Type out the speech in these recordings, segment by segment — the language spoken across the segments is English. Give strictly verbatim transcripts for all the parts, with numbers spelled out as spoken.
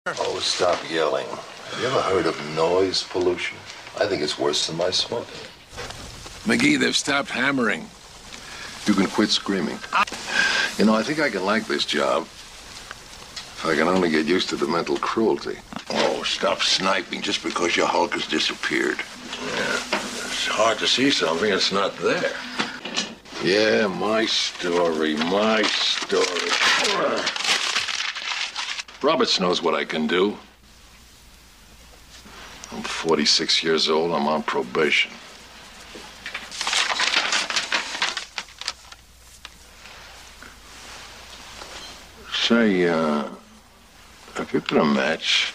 Oh, stop yelling. Have you ever heard of noise pollution? I think it's worse than my smoking. McGee, they've stopped hammering. You can quit screaming. You know, I think I can like this job. If I can only get used to the mental cruelty. Oh, stop sniping just because your Hulk has disappeared. Yeah, it's hard to see something that's not there. Yeah, my story, my story. Roberts knows what I can do. I'm forty-six years old. I'm on probation. Say, uh, have you got a match?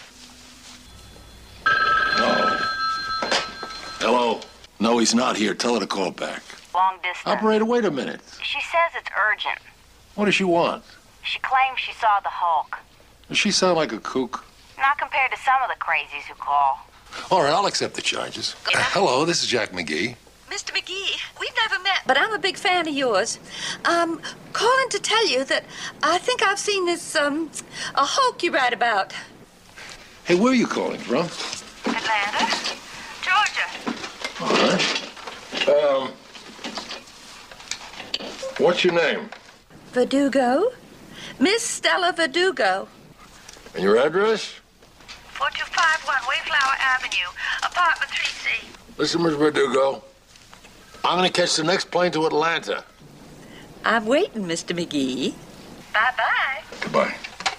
No. Hello? No, he's not here. Tell her to call back. Long distance. Operator, wait a minute. She says it's urgent. What does she want? She claims she saw the Hulk. Does she sound like a kook? Not compared to some of the crazies who call. All right, I'll accept the charges. Uh, hello, this is Jack McGee. Mister McGee, we've never met, but I'm a big fan of yours. Um, calling to tell you that I think I've seen this, um, a Hulk you write about. Hey, where are you calling from? Atlanta? Georgia. All right. Um, what's your name? Verdugo? Miss Stella Verdugo. And your address? four two five one Wayflower Avenue, apartment three C. Listen, Miss Verdugo. I'm going to catch the next plane to Atlanta. I'm waiting, Mister McGee. Bye-bye. Goodbye.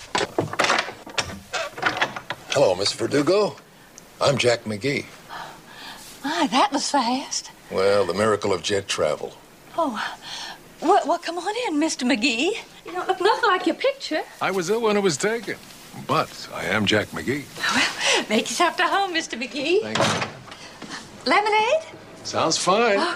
Hello, Miss Verdugo. I'm Jack McGee. My, that was fast. Well, the miracle of jet travel. Oh, well, well, come on in, Mister McGee. You don't look nothing like your picture. I was ill when it was taken, but I am Jack McGee. Well, make yourself to home, Mister McGee. Thank you. Lemonade? Sounds fine. Oh.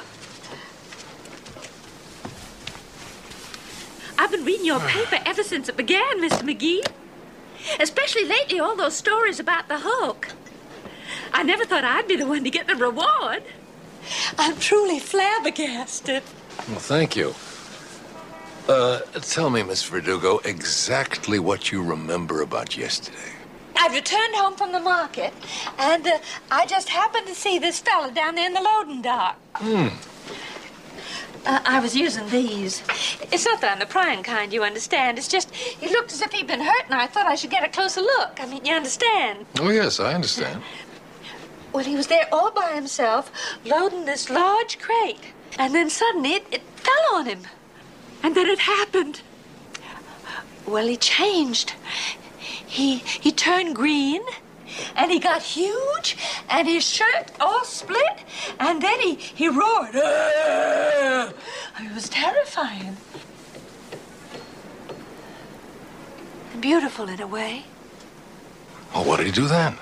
I've been reading your paper ever since it began, Mister McGee. Especially lately, all those stories about the Hulk. I never thought I'd be the one to get the reward. I'm truly flabbergasted. Well, thank you. Uh, tell me, Miss Verdugo, exactly what you remember about yesterday. I've returned home from the market, and uh, I just happened to see this fella down there in the loading dock. Hmm. Uh, I was using these. It's not that I'm the prying kind, you understand. It's just, he looked as if he'd been hurt, and I thought I should get a closer look. I mean, you understand? Oh, yes, I understand. Well, he was there all by himself, loading this large crate. And then suddenly it, it fell on him. And then it happened. Well, he changed. He, he turned green. And he got huge, and his shirt all split, and then he, he roared. Aah! It was terrifying. And beautiful in a way. Well, what did he do then?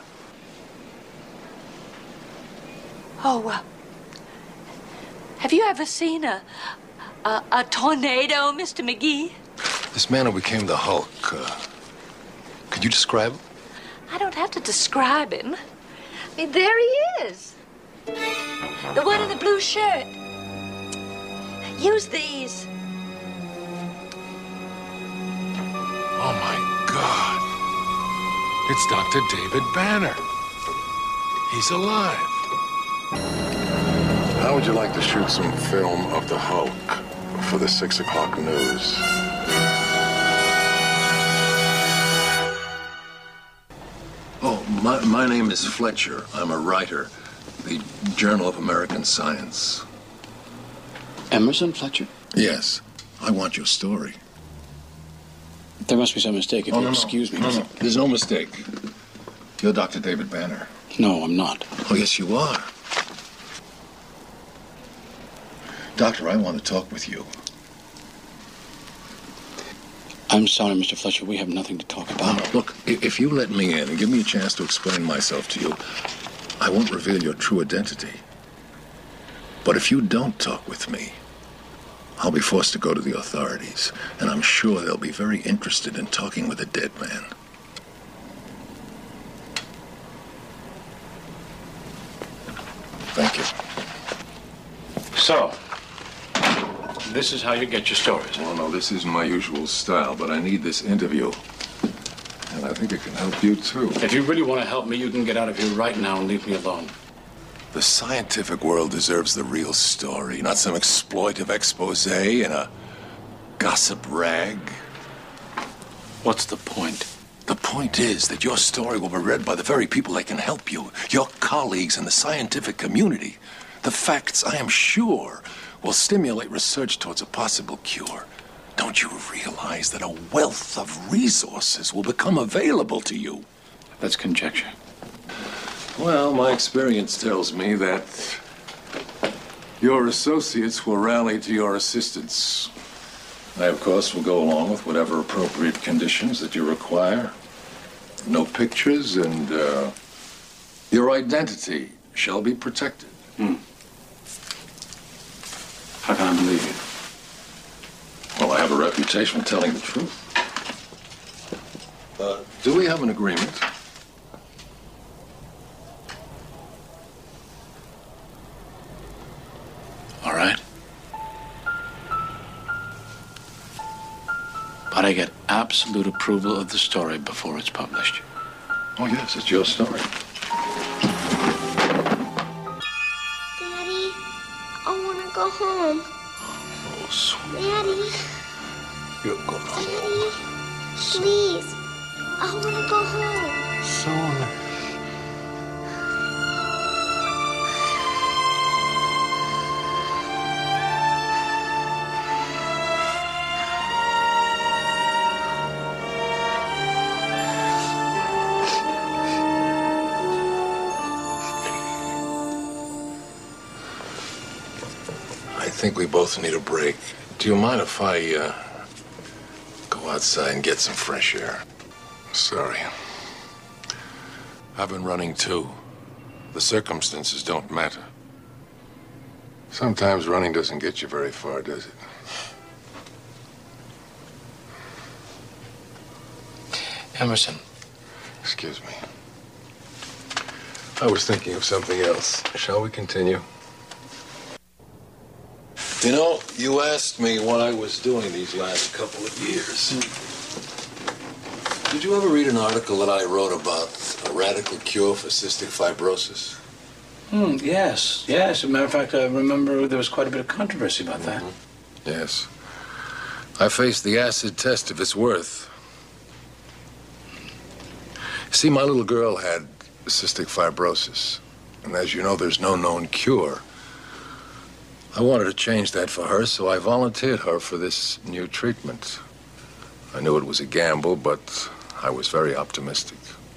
Oh, uh, have you ever seen a, a, a tornado, Mister McGee? This man who became the Hulk, uh, could you describe him? I don't have to describe him. I mean, there he is. The one in the blue shirt. Use these. Oh, my God. It's Doctor David Banner. He's alive. How would you like to shoot some film of the Hulk for the six o'clock news? Oh, my, my name is Fletcher. I'm a writer. The Journal of American Science. Emerson Fletcher? Yes. I want your story. There must be some mistake if Oh, you no, excuse no. me. No, no. There's no mistake. You're Doctor David Banner. No, I'm not. Oh, yes, you are. Doctor, I want to talk with you. I'm sorry, Mister Fletcher. We have nothing to talk about. No, no, look, if you let me in and give me a chance to explain myself to you, I won't reveal your true identity. But if you don't talk with me, I'll be forced to go to the authorities, and I'm sure they'll be very interested in talking with a dead man. Thank you. So, this is how you get your stories. Well, no, this isn't my usual style, but I need this interview. And I I think it can help you, too. If you really want to help me, you can get out of here right now and leave me alone. The scientific world deserves the real story, not some exploitive expose in a gossip rag. What's the point? The point is that your story will be read by the very people that can help you, your colleagues in the scientific community. The facts, I am sure, will stimulate research towards a possible cure. Don't you realize that a wealth of resources will become available to you? That's conjecture. Well, my experience tells me that your associates will rally to your assistance. I, of course, will go along with whatever appropriate conditions that you require. No pictures, and uh, your identity shall be protected. Hmm. How can I believe you? Well, I have a reputation for telling the truth. Uh, do we have an agreement? All right. But I get absolute approval of the story before it's published. Oh, yes, it's your story. Daddy, I want to go home. Oh, sweet. Daddy, You're going home Daddy, please. I want to go home. soon. I think we both need a break. Do you mind if I, uh, go outside and get some fresh air? Sorry. I've been running too. The circumstances don't matter. Sometimes running doesn't get you very far, does it? Emerson. Excuse me. I was thinking of something else. Shall we continue? You know, you asked me what I was doing these last couple of years. Did you ever read an article that I wrote about a radical cure for cystic fibrosis? Hmm, yes, yes. As a matter of fact, I remember there was quite a bit of controversy about that. Mm-hmm. Yes. I faced the acid test of its worth. See, my little girl had cystic fibrosis. And as you know, there's no known cure. I wanted to change that for her, so I volunteered her for this new treatment. I knew it was a gamble, but I was very optimistic.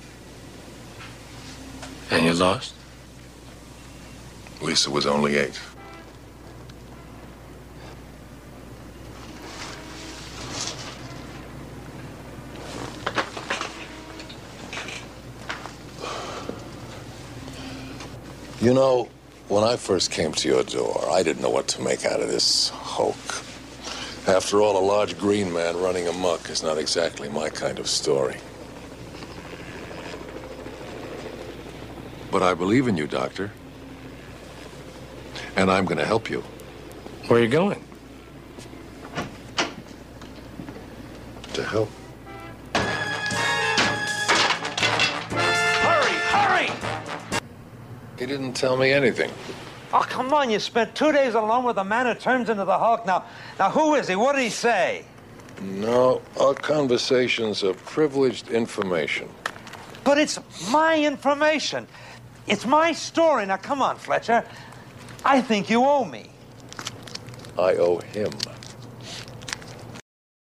And you lost? Lisa was only eight. You know, when I first came to your door, I didn't know what to make out of this Hulk. After all, a large green man running amok is not exactly my kind of story. But I believe in you, Doctor. And I'm going to help you. Where are you going? To help. Hurry, hurry! He didn't tell me anything. Oh, come on, you spent two days alone with a man who turns into the Hulk. Now, now, who is he? What did he say? No, our conversations are privileged information. But it's my information. It's my story. Now, come on, Fletcher. I think you owe me. I owe him.